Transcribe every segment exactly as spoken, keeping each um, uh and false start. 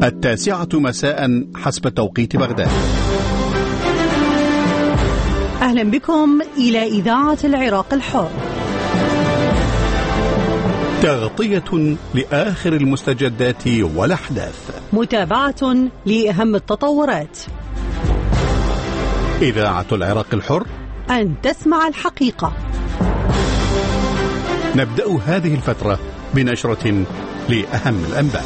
التاسعة مساء حسب توقيت بغداد. أهلا بكم إلى إذاعة العراق الحر، تغطية لآخر المستجدات والأحداث، متابعة لأهم التطورات. إذاعة العراق الحر، أن تسمع الحقيقة. نبدأ هذه الفترة بنشرة لأهم الأنباء.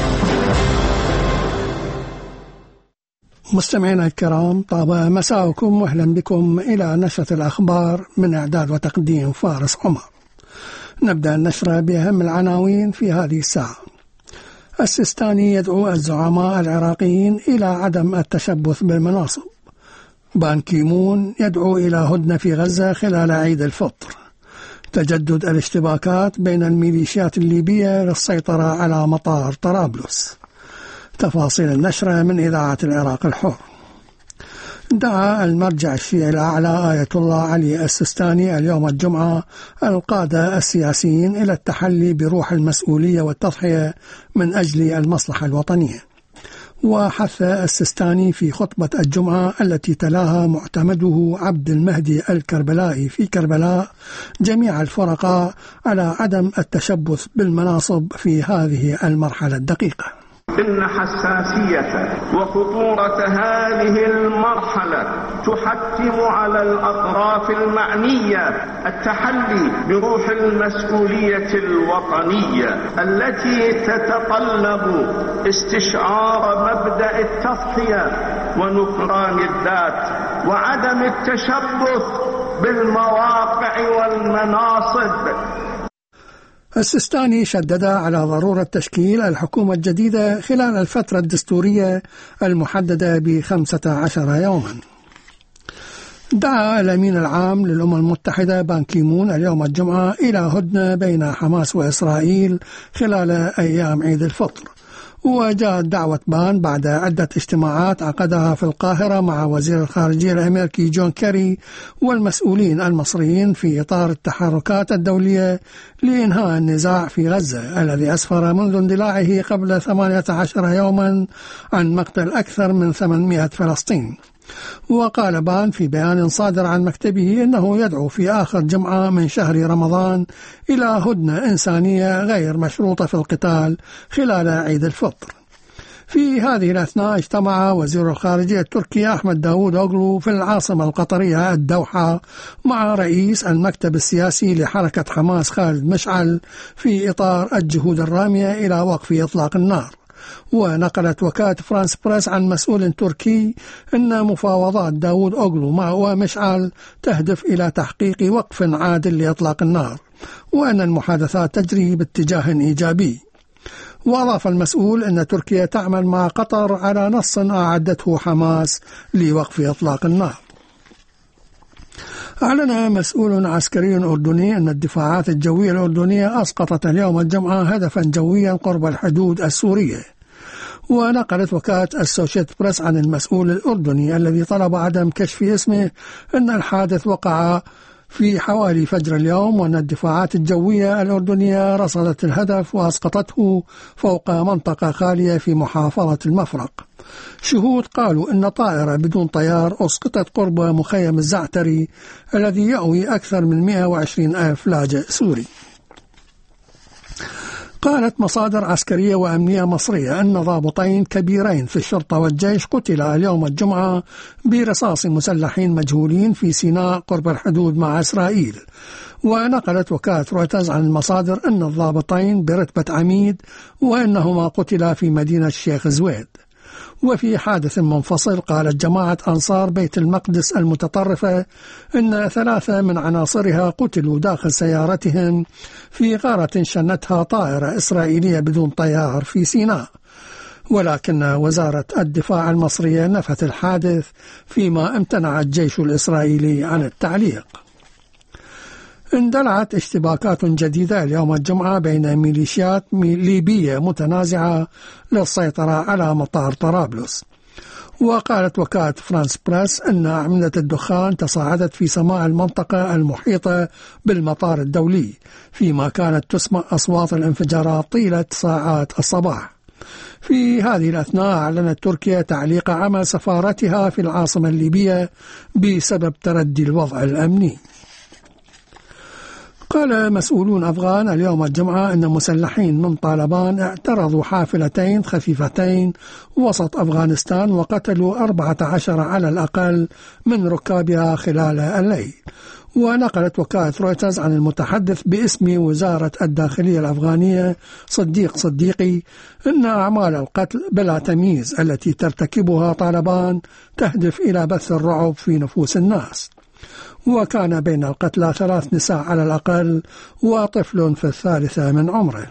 مستمعينا الكرام، طاب مساءكم واهلا بكم إلى نشرة الأخبار من إعداد وتقديم فارس عمر. نبدأ النشرة بأهم العناوين في هذه الساعة. السيستاني يدعو الزعماء العراقيين إلى عدم التشبث بالمناصب. بان كيمون يدعو إلى هدنة في غزة خلال عيد الفطر. تجدد الاشتباكات بين الميليشيات الليبية للسيطرة على مطار طرابلس. تفاصيل النشرة من إذاعة العراق الحر. دعا المرجع الشيعي الأعلى آية الله علي السيستاني اليوم الجمعة القادة السياسيين إلى التحلي بروح المسؤولية والتضحية من أجل المصلحة الوطنية. وحث السيستاني في خطبة الجمعة التي تلاها معتمده عبد المهدي الكربلائي في كربلاء جميع الفرقاء على عدم التشبث بالمناصب في هذه المرحلة الدقيقة. إن حساسية وخطورة هذه المرحلة تحتم على الأطراف المعنية التحلي بروح المسؤولية الوطنية التي تتطلب استشعار مبدأ التضحية ونكران الذات وعدم التشبث بالمواقع والمناصب. السيستاني شدد على ضرورة تشكيل الحكومة الجديدة خلال الفترة الدستورية المحددة بخمسة عشر يوما. دعا الأمين العام للأمم المتحدة بان كيمون اليوم الجمعة إلى هدنة بين حماس وإسرائيل خلال أيام عيد الفطر. وجاءت دعوة بان بعد عدة اجتماعات عقدها في القاهرة مع وزير الخارجية الأمريكي جون كيري والمسؤولين المصريين في إطار التحركات الدولية لإنهاء النزاع في غزة الذي أسفر منذ اندلاعه قبل ثمانية عشر يوما عن مقتل أكثر من ثمانمائة فلسطيني. وقال بان في بيان صادر عن مكتبه إنه يدعو في آخر جمعة من شهر رمضان إلى هدنة إنسانية غير مشروطة في القتال خلال عيد الفطر. في هذه الأثناء اجتمع وزير الخارجية التركي أحمد داوود أوغلو في العاصمة القطرية الدوحة مع رئيس المكتب السياسي لحركة حماس خالد مشعل في إطار الجهود الرامية إلى وقف إطلاق النار. ونقلت وكالة فرانس بريس عن مسؤول تركي أن مفاوضات داوود أوغلو مع ومشعل تهدف إلى تحقيق وقف عادل لإطلاق النار وأن المحادثات تجري باتجاه إيجابي. وأضاف المسؤول أن تركيا تعمل مع قطر على نص أعدته حماس لوقف إطلاق النار. أعلن مسؤول عسكري أردني أن الدفاعات الجوية الأردنية أسقطت اليوم الجمعة هدفا جويا قرب الحدود السورية. ونقلت وكالة السوشيت بريس عن المسؤول الأردني الذي طلب عدم كشف اسمه أن الحادث وقع في حوالي فجر اليوم وأن الدفاعات الجوية الأردنية رصدت الهدف وأسقطته فوق منطقة خالية في محافظة المفرق. شهود قالوا أن طائرة بدون طيار أسقطت قرب مخيم الزعتري الذي يأوي أكثر من مئة وعشرين ألف لاجئ سوري. قالت مصادر عسكرية وأمنية مصرية أن ضابطين كبيرين في الشرطة والجيش قتلا اليوم الجمعة برصاص مسلحين مجهولين في سيناء قرب الحدود مع إسرائيل. ونقلت وكالة رويترز عن المصادر أن الضابطين برتبة عميد وأنهما قتلا في مدينة الشيخ زويد. وفي حادث منفصل قالت جماعة أنصار بيت المقدس المتطرفة أن ثلاثة من عناصرها قتلوا داخل سيارتهم في غارة شنتها طائرة إسرائيلية بدون طيار في سيناء. ولكن وزارة الدفاع المصرية نفت الحادث فيما امتنع الجيش الإسرائيلي عن التعليق. اندلعت اشتباكات جديدة اليوم الجمعة بين ميليشيات ليبية متنازعة للسيطرة على مطار طرابلس. وقالت وكالة فرانس بريس أن أعمدة الدخان تصاعدت في سماء المنطقة المحيطة بالمطار الدولي فيما كانت تسمع أصوات الانفجارات طيلة ساعات الصباح. في هذه الأثناء أعلنت تركيا تعليق عمل سفارتها في العاصمة الليبية بسبب تردي الوضع الأمني. قال مسؤولون أفغان اليوم الجمعة أن مسلحين من طالبان اعترضوا حافلتين خفيفتين وسط أفغانستان وقتلوا أربعة عشر على الأقل من ركابها خلال الليل. ونقلت وكالة رويترز عن المتحدث باسم وزارة الداخلية الأفغانية صديق صديقي أن أعمال القتل بلا تمييز التي ترتكبها طالبان تهدف إلى بث الرعب في نفوس الناس. وكان بين القتلى ثلاث نساء على الأقل وطفل في الثالثة من عمره.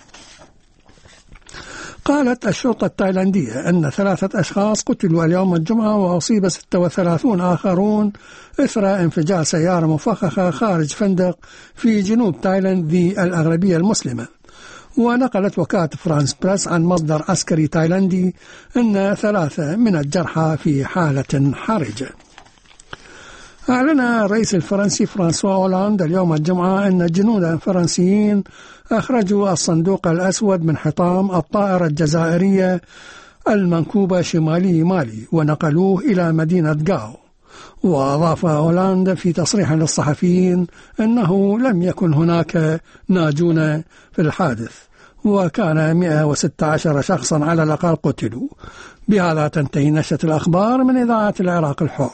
قالت الشرطة التايلاندية أن ثلاثة أشخاص قتلوا اليوم الجمعة وأصيب ستة وثلاثون آخرون إثر انفجار سيارة مفخخة خارج فندق في جنوب تايلاند ذي الأغلبية المسلمة. ونقلت وكالة فرانس بريس عن مصدر عسكري تايلاندي أن ثلاثة من الجرحى في حالة حرجة. أعلن الرئيس الفرنسي فرانسوا هولاند اليوم الجمعة أن جنودا فرنسيين أخرجوا الصندوق الأسود من حطام الطائرة الجزائرية المنكوبة شمالي مالي ونقلوه إلى مدينة غاو. وأضاف هولاند في تصريح للصحفيين أنه لم يكن هناك ناجون في الحادث وكان مئة وستة عشر شخصا على الأقل قتلوا. بهذا تنتهي نشرة الأخبار من إذاعة العراق الحر.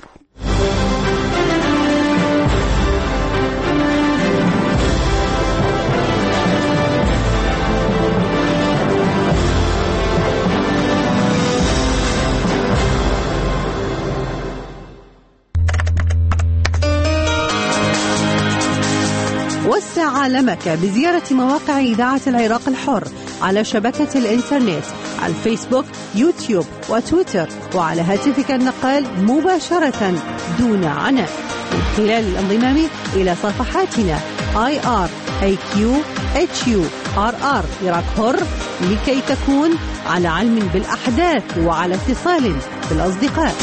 وسع عالمك بزيارة مواقع إذاعة العراق الحر على شبكة الإنترنت على الفيسبوك، يوتيوب وتويتر، وعلى هاتفك النقال مباشرة دون عناء من خلال الانضمام إلى صفحاتنا آي آر إيه كيو إتش يو آر آر عراق حر لكي تكون على علم بالأحداث وعلى اتصال بالأصدقاء.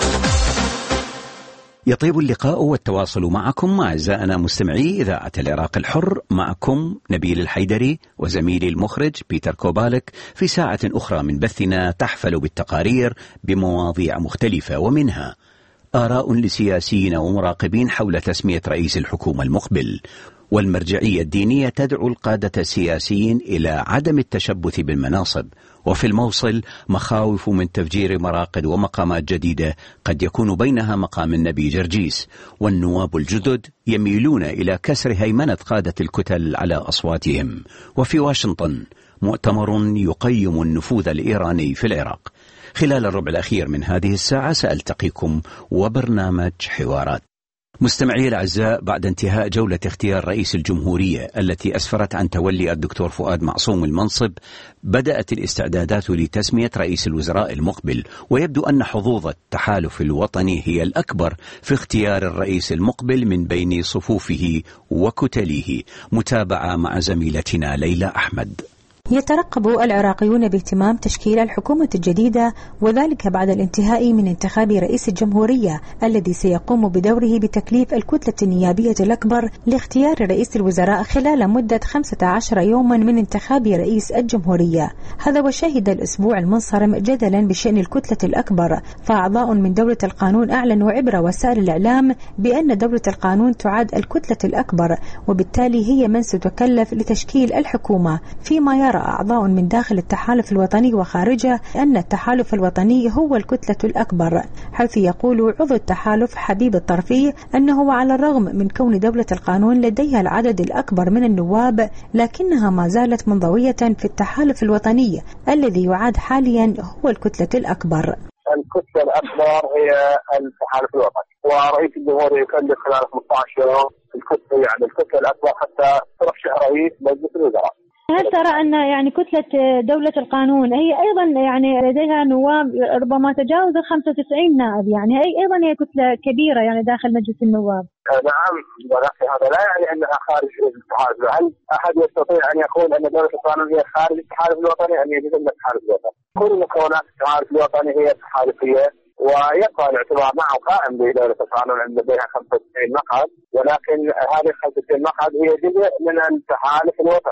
يطيب اللقاء والتواصل معكم أعزائنا مستمعي إذاعة العراق الحر. معكم نبيل الحيدري وزميلي المخرج بيتر كوبالك في ساعة أخرى من بثنا تحفل بالتقارير بمواضيع مختلفة، ومنها آراء لسياسيين ومراقبين حول تسمية رئيس الحكومة المقبل، والمرجعية الدينية تدعو القادة السياسيين إلى عدم التشبث بالمناصب، وفي الموصل مخاوف من تفجير مراقد ومقامات جديدة قد يكون بينها مقام النبي جرجيس، والنواب الجدد يميلون إلى كسر هيمنة قادة الكتل على أصواتهم، وفي واشنطن مؤتمر يقيم النفوذ الإيراني في العراق. خلال الربع الأخير من هذه الساعة سألتقيكم وبرنامج حوارات. مستمعي الأعزاء، بعد انتهاء جولة اختيار رئيس الجمهورية التي أسفرت عن تولي الدكتور فؤاد معصوم المنصب، بدأت الاستعدادات لتسمية رئيس الوزراء المقبل، ويبدو أن حظوظ التحالف الوطني هي الأكبر في اختيار الرئيس المقبل من بين صفوفه وكتله. متابعة مع زميلتنا ليلى أحمد. يترقب العراقيون باهتمام تشكيل الحكومة الجديدة، وذلك بعد الانتهاء من انتخاب رئيس الجمهورية الذي سيقوم بدوره بتكليف الكتلة النيابية الأكبر لاختيار رئيس الوزراء خلال مدة خمسة عشر يوما من انتخاب رئيس الجمهورية. هذا وشهد الأسبوع المنصرم جدلا بشأن الكتلة الأكبر، فأعضاء من دولة القانون أعلنوا عبر وسائل الإعلام بأن دولة القانون تعد الكتلة الأكبر، وبالتالي هي من ستكلف لتشكيل الحكومة، فيما يرى أعضاء من داخل التحالف الوطني وخارجه أن التحالف الوطني هو الكتلة الأكبر، حيث يقول عضو التحالف حبيب الطرفي أنه على الرغم من كون دولة القانون لديها العدد الأكبر من النواب، لكنها ما زالت منضوية في التحالف الوطني الذي يعد حاليا هو الكتلة الأكبر. الكتلة الأكبر هي التحالف الوطني، ورئيس الجمهورية يكلف خلال خمسة عشر يوم الكتلة يعني الكتلة الأكبر حتى ترشح رئيس مجلس الوزراء. هل ترى أن يعني كتلة دولة القانون هي أيضا يعني لديها نواب ربما تجاوز خمسة وتسعين نائب، يعني هي أيضا هي كتلة كبيرة يعني داخل مجلس النواب؟ نعم، ولكن هذا لا يعني أنها خارج الاتحاد. هل أحد يستطيع أن يقول أن دولة القانون هي خارج الاتحاد الوطني أم يجب أن الاتحاد الوطني؟ كل مكونات الاتحاد الوطني هي تحالفية، ويبقى الاعتبار معه قائم بدولة القانون أن لديها خمسة وتسعين مقعد، ولكن هذه خمسة وتسعين مقعد هي جزء من التحالف الوطني.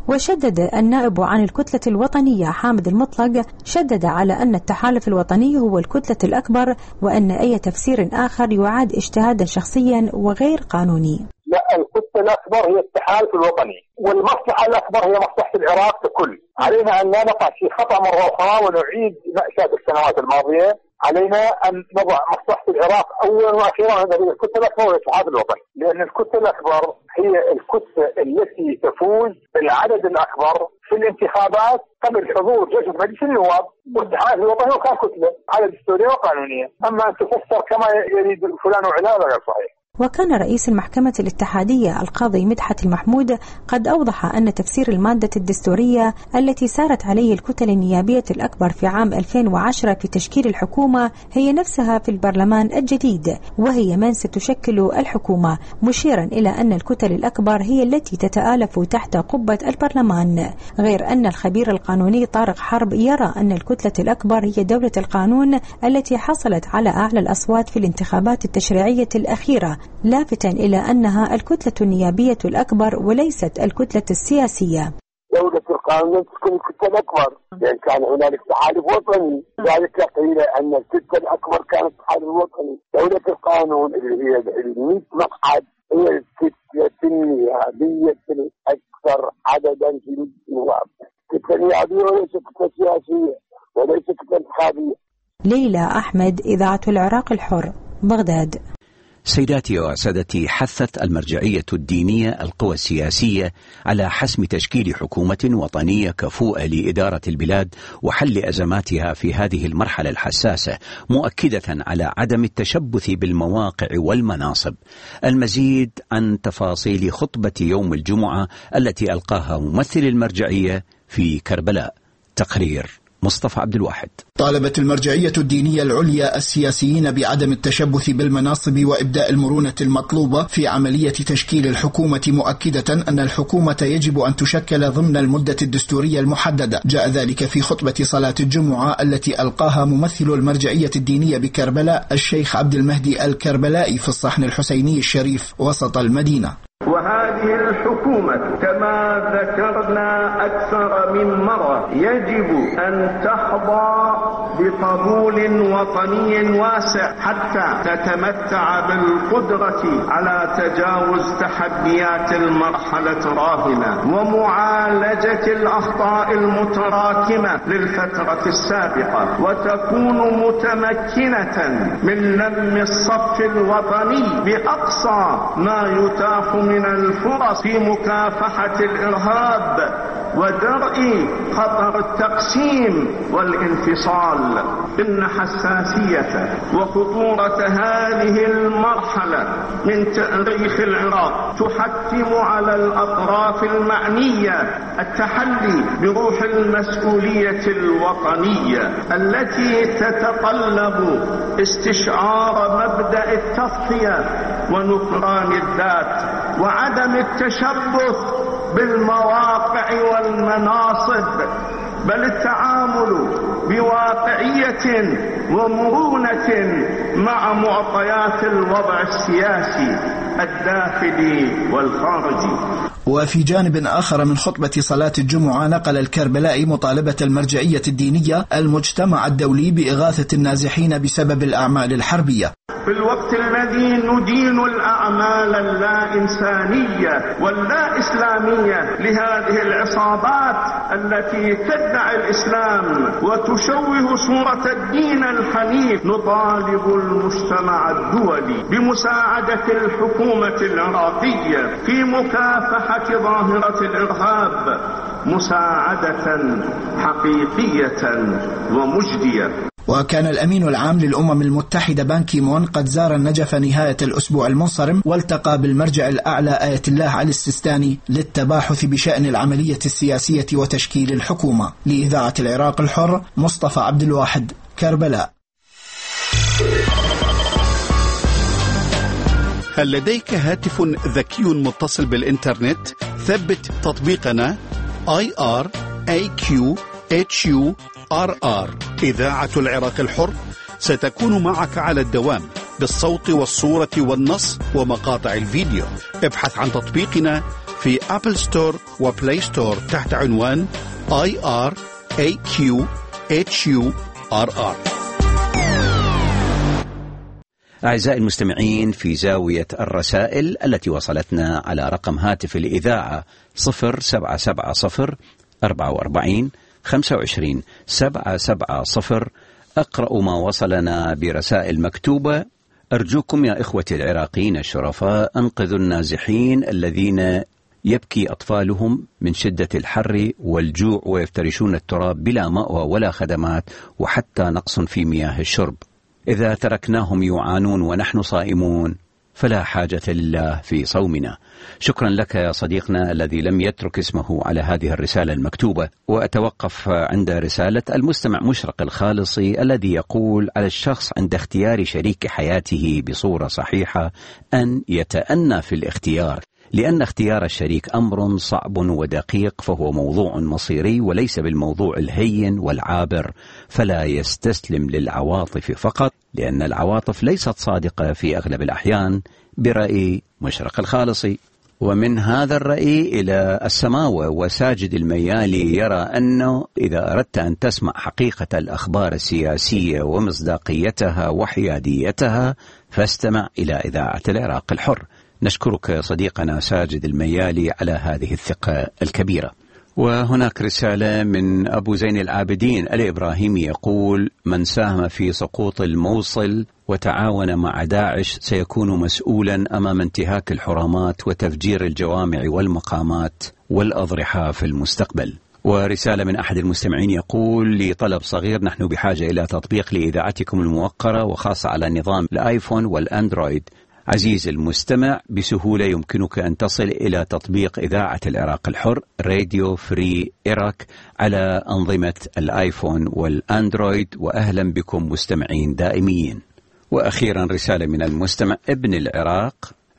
وشدد النائب عن الكتلة الوطنية حامد المطلق شدد على أن التحالف الوطني هو الكتلة الأكبر، وأن أي تفسير آخر يعاد اجتهادا شخصيا وغير قانوني. لا، الكتلة الأكبر هي التحالف الوطني، والمصلحة الأكبر هي مصلحة العراق ككل. علينا أن لا نقع في خطأ مرة أخرى ونعيد مأساة السنوات الماضية. علينا أن نضع مصلحة العراق أولا وأخيرا عند الكتلة الأكبر والاتحاد الوطني، لأن الكتلة الأكبر هي الكتلة التي تفوز بالعدد الأكبر في الانتخابات قبل حضور جلسة مجلس النواب، والاتحاد الوطني وكان كتلة على دستورية وقانونية. أما أن تفسر كما يريد فلان وعلان غير صحيح. وكان رئيس المحكمة الاتحادية القاضي مدحت المحمود قد أوضح أن تفسير المادة الدستورية التي سارت عليه الكتل النيابية الأكبر في عام ألفين وعشرة في تشكيل الحكومة هي نفسها في البرلمان الجديد، وهي من ستشكل الحكومة، مشيرا إلى أن الكتل الأكبر هي التي تتآلف تحت قبة البرلمان، غير أن الخبير القانوني طارق حرب يرى أن الكتلة الأكبر هي دولة القانون التي حصلت على أعلى الأصوات في الانتخابات التشريعية الأخيرة، لافتا إلى أنها الكتلة النيابية الأكبر وليست الكتلة السياسية. دولة القانون تكون الكتلة الأكبر، لأن كان هنالك تحالف وطني، ذلك قيل أن الكتلة الأكبر كانت التحالف الوطني. دولة القانون اللي هي المئة مقعد هي الكتلة النيابية الأكثر عددا في النواب. الكتلة النيابية وليست كتلة سياسية وليست كتلة انتخابية. ليلى أحمد، إذاعة العراق الحر، بغداد. سيداتي وسادتي، حثت المرجعية الدينية القوى السياسية على حسم تشكيل حكومة وطنية كفؤة لإدارة البلاد وحل أزماتها في هذه المرحلة الحساسة، مؤكدة على عدم التشبث بالمواقع والمناصب. المزيد عن تفاصيل خطبة يوم الجمعة التي ألقاها ممثل المرجعية في كربلاء. تقرير مصطفى عبد الواحد. طالبت المرجعية الدينية العليا السياسيين بعدم التشبث بالمناصب وإبداء المرونة المطلوبة في عملية تشكيل الحكومة، مؤكدة أن الحكومة يجب أن تشكل ضمن المدة الدستورية المحددة. جاء ذلك في خطبة صلاة الجمعة التي ألقاها ممثل المرجعية الدينية بكربلاء الشيخ عبد المهدي الكربلائي في الصحن الحسيني الشريف وسط المدينة. وهذه الحكومة كما ذكرنا أكثر من مرة يجب أن تحظى بقبول وطني واسع حتى تتمتع بالقدرة على تجاوز تحديات المرحلة الراهنة ومعالجة الأخطاء المتراكمة للفترة السابقة، وتكون متمكنة من لم الصف الوطني بأقصى ما يتاح من الفرص في مكافحة الإرهاب ودرء خطر التقسيم والانفصال. إن حساسية وخطورة هذه المرحلة من تاريخ العراق تحتم على الأطراف المعنية التحلي بروح المسؤولية الوطنية التي تتطلب استشعار مبدأ التصفية ونكران الذات وعدم التشبث بالمواقع والمناصب، بل التعامل بواقعية ومرونة مع معطيات الوضع السياسي الداخلي والخارجي. وفي جانب آخر من خطبة صلاة الجمعة نقل الكربلائي مطالبة المرجعية الدينية المجتمع الدولي بإغاثة النازحين بسبب الأعمال الحربية. في الوقت الذي ندين الأعمال اللا إنسانية واللا إسلامية لهذه العصابات التي تدعي الإسلام وتشوه صورة الدين الحنيف، نطالب المجتمع الدولي بمساعدة الحكومة العراقية في مكافحة ظاهرة الإرهاب مساعدة حقيقية ومجدية. وكان الأمين العام للأمم المتحدة بان كي مون قد زار النجف نهاية الأسبوع المنصرم والتقى بالمرجع الأعلى آية الله علي السيستاني للتباحث بشأن العملية السياسية وتشكيل الحكومة. لإذاعة العراق الحر، مصطفى عبد الواحد، كربلاء. هل لديك هاتف ذكي متصل بالإنترنت؟ ثبت تطبيقنا آي آر إيه كيو إتش يو آر آر إذاعة العراق الحر ستكون معك على الدوام بالصوت والصورة والنص ومقاطع الفيديو. ابحث عن تطبيقنا في أبل ستور وبلاي ستور تحت عنوان آي آر إيه كيو إتش يو آر آر. أعزائي المستمعين، في زاوية الرسائل التي وصلتنا على رقم هاتف الإذاعة صفر سبعة سبعة صفر أربعة وأربعين خمسة وعشرين سبعة سبعة صفر، أقرأ ما وصلنا برسائل مكتوبة. أرجوكم يا إخوتي العراقيين الشرفاء، أنقذوا النازحين الذين يبكي أطفالهم من شدة الحر والجوع ويفترشون التراب بلا مأوى ولا خدمات وحتى نقص في مياه الشرب. إذا تركناهم يعانون ونحن صائمون فلا حاجة لله في صومنا. شكرا لك يا صديقنا الذي لم يترك اسمه على هذه الرسالة المكتوبة. وأتوقف عند رسالة المستمع مشرق الخالصي الذي يقول: على الشخص عند اختيار شريك حياته بصورة صحيحة أن يتأنى في الاختيار، لأن اختيار الشريك أمر صعب ودقيق، فهو موضوع مصيري وليس بالموضوع الهين والعابر، فلا يستسلم للعواطف فقط، لأن العواطف ليست صادقة في أغلب الأحيان. برأي مشرق الخالصي. ومن هذا الرأي إلى السماوة وساجد الميالي يرى أنه إذا أردت أن تسمع حقيقة الأخبار السياسية ومصداقيتها وحياديتها فاستمع إلى إذاعة العراق الحر. نشكرك صديقنا ساجد الميالي على هذه الثقة الكبيرة. وهناك رسالة من أبو زين العابدين الإبراهيمي يقول: من ساهم في سقوط الموصل وتعاون مع داعش سيكون مسؤولا أمام انتهاك الحرمات وتفجير الجوامع والمقامات والأضرحة في المستقبل. ورسالة من أحد المستمعين يقول: لي طلب صغير، نحن بحاجة إلى تطبيق لإذاعتكم الموقرة وخاصة على نظام الآيفون والأندرويد. عزيز المستمع، بسهولة يمكنك أن تصل إلى تطبيق إذاعة العراق الحر راديو فري إيراك على أنظمة الآيفون والأندرويد، وأهلا بكم مستمعين دائمين. وأخيرا رسالة من المستمع ابن العراق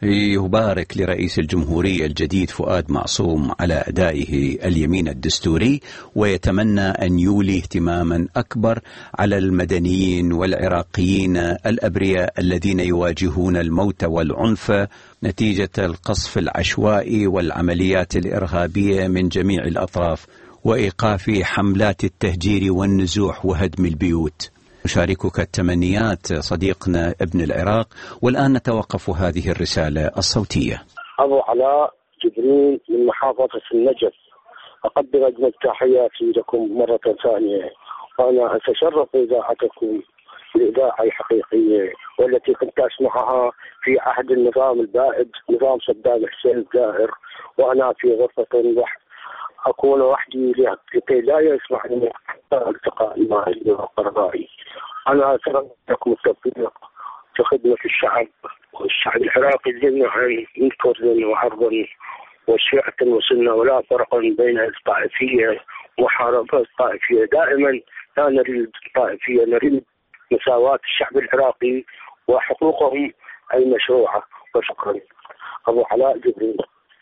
يبارك لرئيس الجمهورية الجديد فؤاد معصوم على أدائه اليمين الدستوري، ويتمنى أن يولي اهتماما أكبر على المدنيين والعراقيين الأبرياء الذين يواجهون الموت والعنف نتيجة القصف العشوائي والعمليات الإرهابية من جميع الأطراف، وإيقاف حملات التهجير والنزوح وهدم البيوت. أشاركك التمنيات صديقنا ابن العراق. والآن نتوقف هذه الرسالة الصوتية. أبو علاء جبريل من محافظة النجف، أقدم أجمل تحياتي لكم مرة ثانية، وأنا أتشرف بإذاعتكم الإذاعة الحقيقية والتي كنت أسمعها في عهد النظام البائد، نظام صدام حسين الزاهر، وأنا في غرفة وحد أكون وحدي لكي لا يسمعني التقاء معي وقربائي. أنا أتمنى لكم التوفيق في خدمة الشعب والشعب العراقي جميعا من كرد وعرض وشيعة وسنة، ولا فرق بين الطائفية ومحاربة الطائفية. دائما لا نريد الطائفية، نريد مساواة الشعب العراقي وحقوقهم المشروعة. وشكرا. أبو علاء جبريل.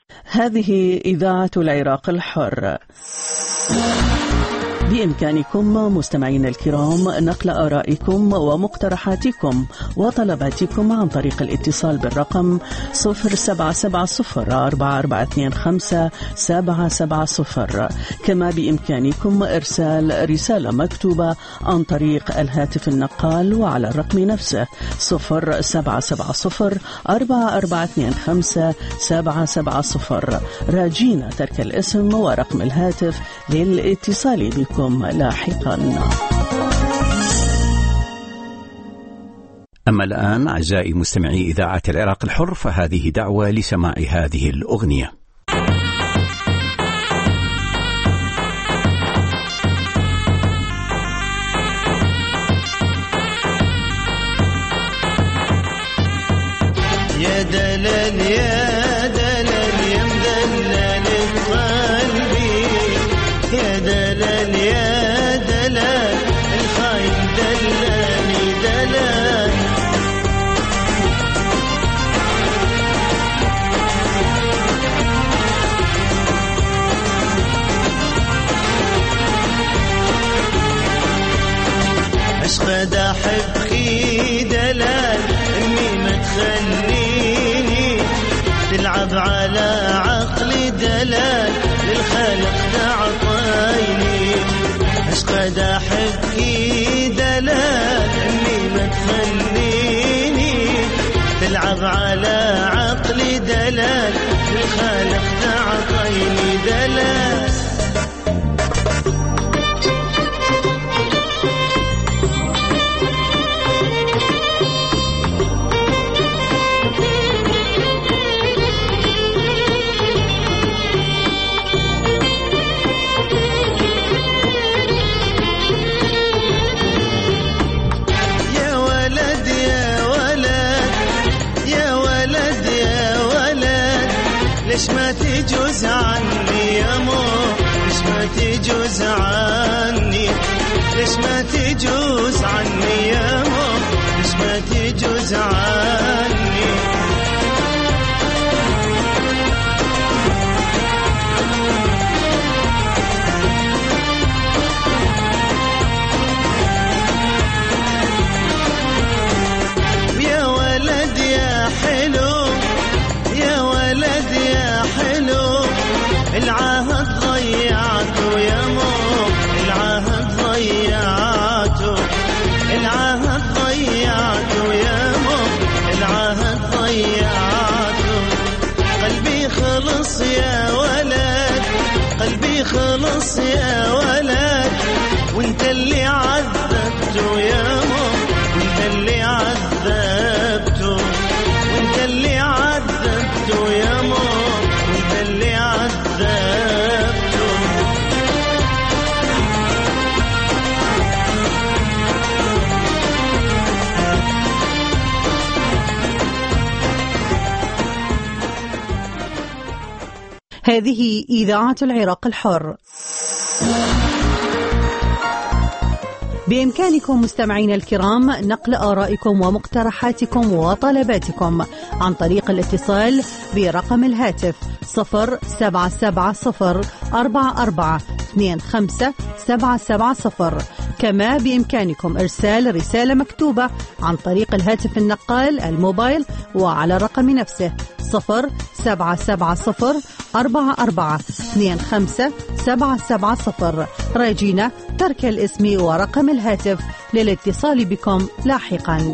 هذه إذاعة العراق الحر. بإمكانكم مستمعين الكرام نقل آرائكم ومقترحاتكم وطلباتكم عن طريق الاتصال بالرقم صفر سبعة سبعة صفر أربعة أربعة اثنين خمسة سبعة سبعة صفر. كما بإمكانكم إرسال رسالة مكتوبة عن طريق الهاتف النقال وعلى الرقم نفسه صفر سبعة سبعة صفر أربعة أربعة اثنين خمسة سبعة سبعة صفر، راجين ترك الاسم ورقم الهاتف للاتصال بكم لاحقا. أما الآن أعزائي مستمعي إذاعة العراق الحر، فهذه دعوة لسماع هذه الأغنية. يا دلال يا دلال يا مدلل قلبي، يا دلال يا دلال الخاين دلاني دلال، عشق احبك دلال امي ما تخليني تلعب على عقلي دلال للخالق تعطيني أشقد أحبكي دلال اللي ما تخليني تلعب على عقلي دلال للخالق تعطيني دلال ليش ما تجوز عني يا مو ليش ما تجوز عني ليش ما تجوز عني يا مو ليش ما تجوز عني يا ولد يا حلو يا ولد يا حلو العهد ضيعته يا مو العهد ضيعته العهد ضيعته يا مو العهد ضيعته قلبي خلص يا ولد قلبي خلص يا ولد وانت اللي عذبته يا مو وانت اللي عذبته وانت اللي عذبته يا مو وانت اللي عذبته هذه إذاعة العراق الحر. بإمكانكم مستمعين الكرام نقل آرائكم ومقترحاتكم وطلباتكم عن طريق الاتصال برقم الهاتف صفر سبعة سبعة صفر أربعة أربعة اثنين خمسة سبعة سبعة صفر. كما بإمكانكم إرسال رسالة مكتوبة عن طريق الهاتف النقال الموبايل وعلى الرقم نفسه صفر سبعة سبعة صفر أربعة أربعة اثنين خمسة سبعة سبعة صفر. راجينا ترك الاسم ورقم الهاتف للاتصال بكم لاحقا.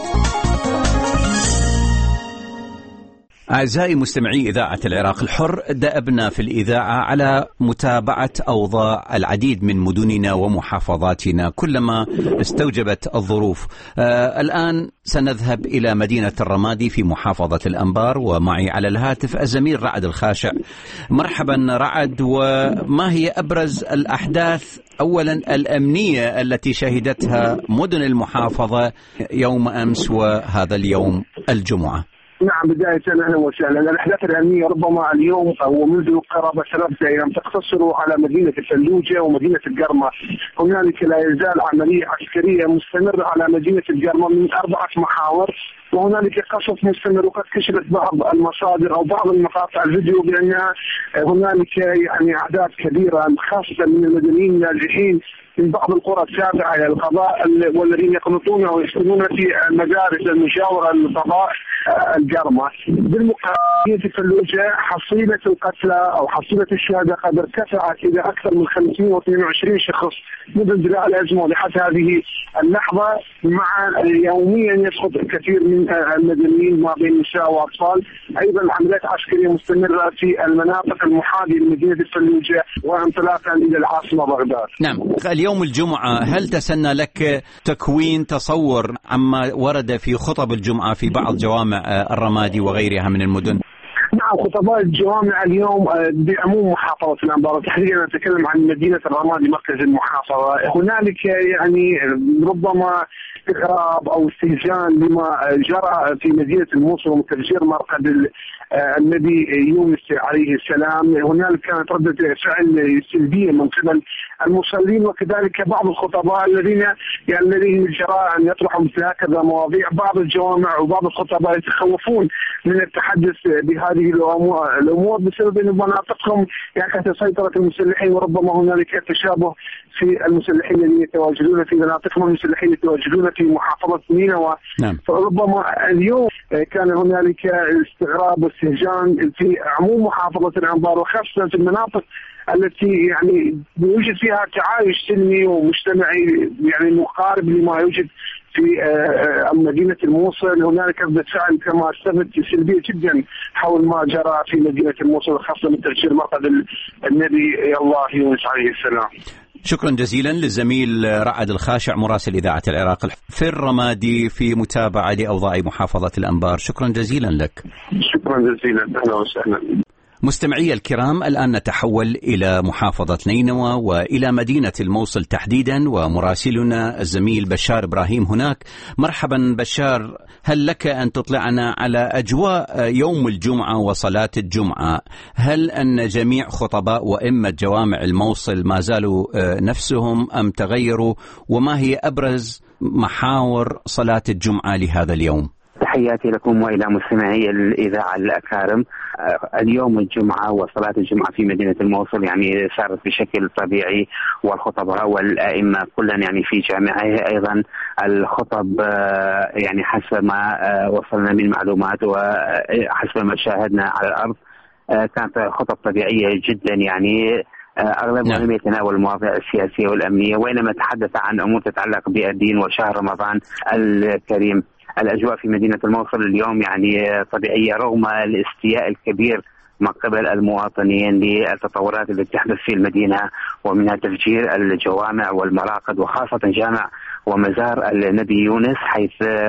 أعزائي مستمعي إذاعة العراق الحر، دأبنا في الإذاعة على متابعة أوضاع العديد من مدننا ومحافظاتنا كلما استوجبت الظروف. آه الآن سنذهب إلى مدينة الرمادي في محافظة الأنبار، ومعي على الهاتف الزميل رعد الخاشع. مرحبا رعد، وما هي أبرز الأحداث أولا الأمنية التي شهدتها مدن المحافظة يوم أمس وهذا اليوم الجمعة؟ نعم، بداية أهلا وسهلا. الأحداث الأمنية ربما اليوم أو منذ قرابة ثلاثة أيام تقتصر على مدينة الفلوجة ومدينة القرمة. هنالك لا يزال عملية عسكرية مستمرة على مدينة القرمة من أربعة محاور، وهنالك قصف مستمر. وقد كشفت بعض المصادر أو بعض المقاطع الفيديو بأن هنالك يعني أعداد كبيرة خاصة من المدنيين النازحين من بعض القرى التابعة إلى القضاء والذين يقنطون ويسكنون في المدارس المجاورة للقضاء القرمة. بالمقابل في الفلوجة حصيلة القتلى أو حصيلة الشهداء قد ارتفعت إلى أكثر من خمسمائة واثنين وعشرين شخص منذ اندلاع الأزمة لحتى هذه اللحظة، مع يوميا يسقط الكثير من المدنيين ما بين نساء وأطفال. أيضا عمليات عسكرية مستمرة في المناطق المحاذية لمدينة الفلوجة وانطلاقا إلى العاصمة بغداد. نعم، اليوم الجمعة هل تسنى لك تكوين تصور عما ورد في خطب الجمعة في بعض جوامع الرمادي وغيرها من المدن؟ نعم، خطباء الجوامع اليوم بعموم محافظة الأنبار، تحديدا نتكلم عن مدينة الرمادي مركز المحافظة. هنالك يعني ربما استغراب أو استهجان لما جرى في مدينة الموصل وتفجير مرقد النبي يونس عليه السلام. هنالك كانت ردة فعل سلبية من قبل المصلين، وكذلك بعض الخطباء الذين يعني لديهم الجراءة أن يطرحوا مثل هكذا مواضيع. بعض الجوامع وبعض الخطباء يتخوفون من التحدث بهذه الأمور بسبب أن مناطقهم يعني تحت سيطرة المسلحين، وربما هنالك تشابه في المسلحين الذين يتواجدون في مناطقهم المسلحين يتواجدون في محافظة نينوى. نعم. فربما اليوم كان هنالك استغراب واستهجان في عموم محافظة الأنبار، وخاصة في المناطق التي يعني يوجد فيها تعايش سلمي ومجتمعي يعني مقارب لما يوجد في مدينة الموصل. هنالك ردة فعل كما ثبت سلبية جدا حول ما جرى في مدينة الموصل، خاصة من تفجير مرقد النبي الله يونس عليه السلام. شكرا جزيلا للزميل رعد الخاشع مراسل إذاعة العراق في الرمادي في متابعة لأوضاع محافظة الأنبار. شكرا جزيلا لك. شكرا جزيلا، أهلا وسهلا. مستمعي الكرام، الآن نتحول إلى محافظة نينوى وإلى مدينة الموصل تحديدا، ومراسلنا الزميل بشار إبراهيم هناك. مرحبا بشار، هل لك أن تطلعنا على أجواء يوم الجمعة وصلاة الجمعة؟ هل أن جميع خطباء وإمة جوامع الموصل ما زالوا نفسهم أم تغيروا؟ وما هي أبرز محاور صلاة الجمعة لهذا اليوم؟ تحياتي لكم وإلى مستمعي الإذاعة الأكارم. اليوم الجمعة وصلاة الجمعة في مدينة الموصل يعني صارت بشكل طبيعي، والخطباء والأئمة كلا يعني في جامعه. أيضا الخطب يعني حسب ما وصلنا من معلومات وحسب ما شاهدنا على الأرض كانت خطب طبيعية جدا، يعني أغلبها لم يتناول المواضيع السياسية والأمنية، وإنما تحدث عن أمور تتعلق بالدين وشهر رمضان الكريم. الأجواء في مدينة الموصل اليوم يعني طبيعية رغم الاستياء الكبير من قبل المواطنين للتطورات التي تحدث في المدينة، ومنها تفجير الجوامع والمراقد، وخاصة جامع ومزار النبي يونس، حيث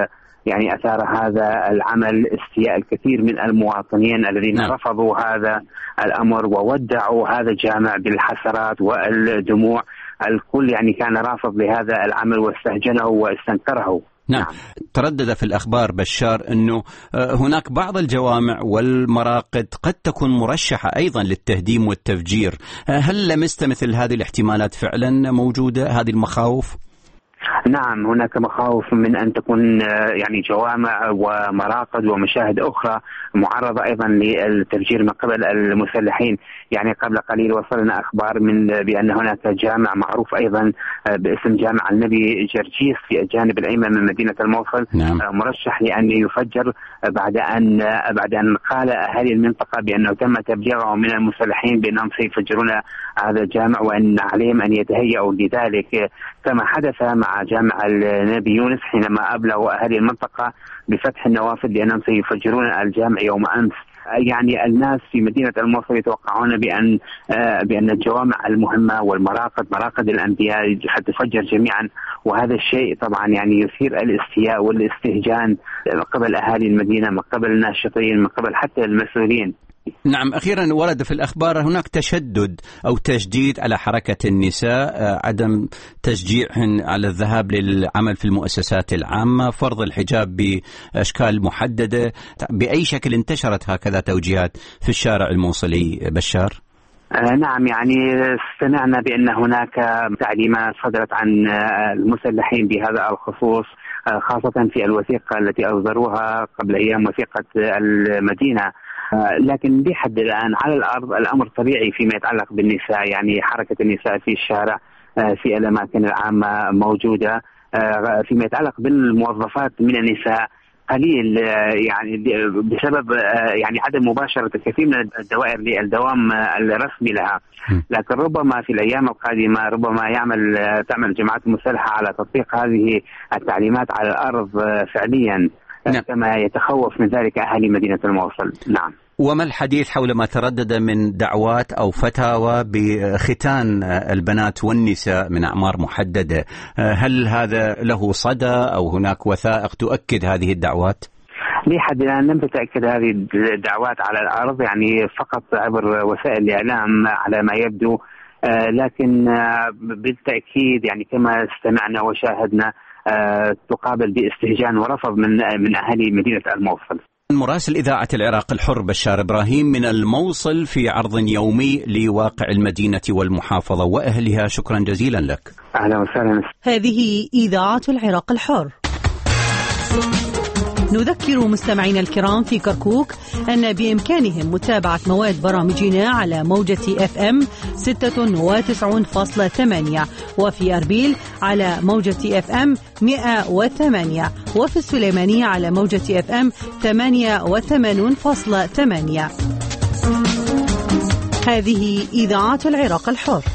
يعني أثار هذا العمل استياء الكثير من المواطنين الذين نعم. رفضوا هذا الأمر وودعوا هذا الجامع بالحسرات والدموع. الكل يعني كان رافض لهذا العمل واستهجنه واستنكره. نعم. نعم تردد في الأخبار بشار أنه هناك بعض الجوامع والمراقد قد تكون مرشحة أيضا للتهديم والتفجير. هل لمست مثل هذه الاحتمالات فعلا موجودة، هذه المخاوف؟ نعم، هناك مخاوف من أن تكون يعني جوامع ومراقد ومشاهد أخرى معرضة أيضا للتفجير من قبل المسلحين. يعني قبل قليل وصلنا أخبار من بأن هناك جامع معروف أيضا باسم جامع النبي جرجيس في الجانب الأيمن من مدينة الموصل نعم. مرشح لأن يفجر بعد أن بعد أن قال أهالي المنطقة بأنه تم تبليغهم من المسلحين بأنهم سيفجرون هذا الجامع وأن عليهم أن يتهيئوا لذلك، كما حدث مع جامع النبي يونس حينما أبلغوا أهالي المنطقة بفتح النوافذ لأنهم سيفجرون الجامع يوم أمس. يعني الناس في مدينة الموصل يتوقعون بأن بأن الجوامع المهمة والمراقد مراقد الأنبياء حتفجر جميعا، وهذا الشيء طبعا يعني يثير الاستياء والاستهجان من قبل أهالي المدينة، من قبل الناشطين، من قبل حتى المسؤولين. نعم، أخيرا ورد في الأخبار هناك تشدد أو تشديد على حركة النساء، عدم تشجيعهن على الذهاب للعمل في المؤسسات العامة، فرض الحجاب بأشكال محددة. بأي شكل انتشرت هكذا توجيهات في الشارع الموصلي بشار؟ آه نعم، يعني سمعنا بأن هناك تعليمات صدرت عن المسلحين بهذا الخصوص، آه خاصة في الوثيقة التي أصدروها قبل أيام، وثيقة المدينة. لكن لحد الآن على الأرض الأمر طبيعي فيما يتعلق بالنساء، يعني حركة النساء في الشارع في الأماكن العامة موجودة. فيما يتعلق بالموظفات من النساء قليل، يعني بسبب يعني عدم مباشرة الكثير من الدوائر للدوام الرسمي لها، لكن ربما في الأيام القادمة ربما يعمل تعمل الجماعات المسلحة على تطبيق هذه التعليمات على الأرض فعليا. نعم. كما يتخوف من ذلك أهالي مدينة الموصل. نعم. وما الحديث حول ما تردد من دعوات أو فتاوى بختان البنات والنساء من أعمار محددة؟ هل هذا له صدى أو هناك وثائق تؤكد هذه الدعوات؟ لحد الآن لم تتأكد هذه الدعوات على الأرض، يعني فقط عبر وسائل الإعلام على ما يبدو، لكن بالتأكيد يعني كما استمعنا وشاهدنا تقابل باستهجان ورفض من من أهالي مدينة الموصل. مراسل إذاعة العراق الحر بشار إبراهيم من الموصل في عرض يومي لواقع المدينة والمحافظة وأهلها، شكرا جزيلا لك. أهلا وسهلا. هذه إذاعة العراق الحر. نذكر مستمعينا الكرام في كركوك أن بإمكانهم متابعة مواد برامجنا على موجة اف ام ستة وتسعين فاصلة ثمانية، وفي أربيل على موجة اف ام مئة وثمانية، وفي السليمانية على موجة اف ام ثمانية وثمانين فاصلة ثمانية. هذه إذاعة العراق الحر.